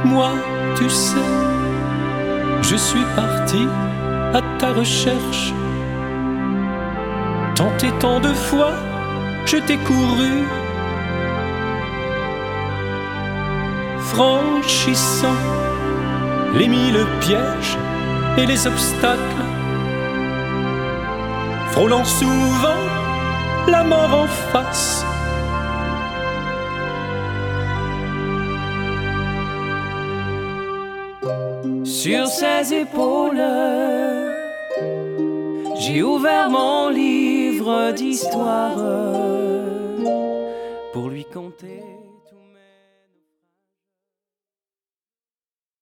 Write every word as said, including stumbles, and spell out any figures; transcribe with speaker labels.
Speaker 1: Moi, tu sais, je suis parti à ta recherche. Tant et tant de fois, je t'ai couru, franchissant les mille pièges et les obstacles, frôlant souvent la mort en face.
Speaker 2: Sur ses épaules, j'ai ouvert mon livre d'histoire pour lui conter.